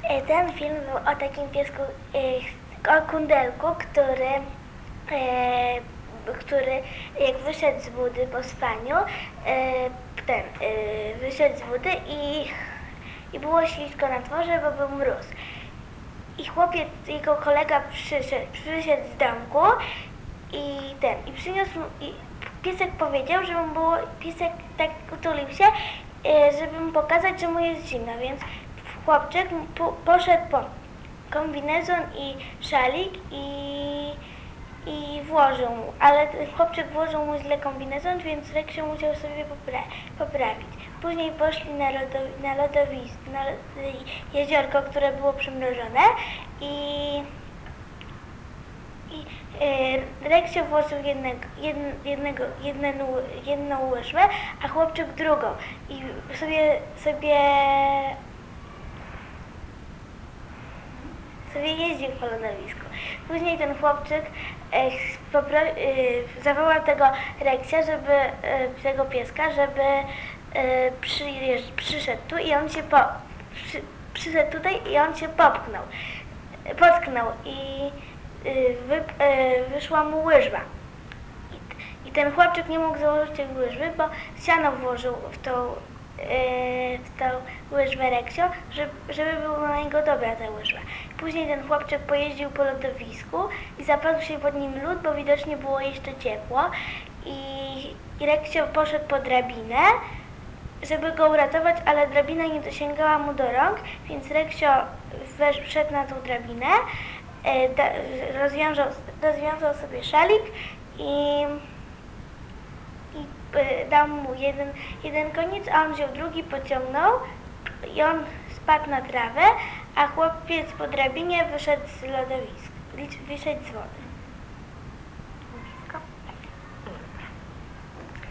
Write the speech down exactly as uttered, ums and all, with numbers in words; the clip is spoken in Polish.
E, Ten film był o takim piesku, e, o kundelku, który, e, który jak wyszedł z budy po spaniu, e, ten, e, wyszedł z budy i, i było ślisko na dworze, bo był mróz. I chłopiec, jego kolega przyszedł, przyszedł z domku i ten, i przyniósł, i piesek powiedział, że mu było, piesek tak utulił się, e, żeby mu pokazać, że mu jest zimno, więc chłopczyk po, poszedł po kombinezon i szalik i, i włożył mu, ale ten chłopczyk włożył mu źle kombinezon, więc Reksio musiał sobie popra poprawić. Później poszli na, lodowi na lodowisko, na jeziorko, które było przymrożone i, i e, Reksio włożył jednego, jednego, jednego, jedną łyżwę, a chłopczyk drugą i sobie, sobie sobie jeździł po lodowisku. Później ten chłopczyk e, e, zawołał tego Reksia, żeby, e, tego pieska, żeby e, przyszedł tu i on się po, przy, przyszedł tutaj i on się popchnął, potknął i e, wy, e, wyszła mu łyżwa. I, I ten chłopczyk nie mógł założyć tej łyżwy, bo siano włożył w tą w tą łyżwę Reksio, żeby, żeby była na niego dobra ta łyżwa. Później ten chłopczyk pojeździł po lodowisku i zapadł się pod nim lód, bo widocznie było jeszcze ciepło i, i Reksio poszedł po drabinę, żeby go uratować, ale drabina nie dosięgała mu do rąk, więc Reksio wszedł na tą drabinę, da, rozwiązał, rozwiązał sobie szalik i i dał mu jeden, jeden koniec, a on wziął drugi, pociągnął i on spadł na trawę, a chłopiec po drabinie wyszedł z lodowiska, wyszedł z wody.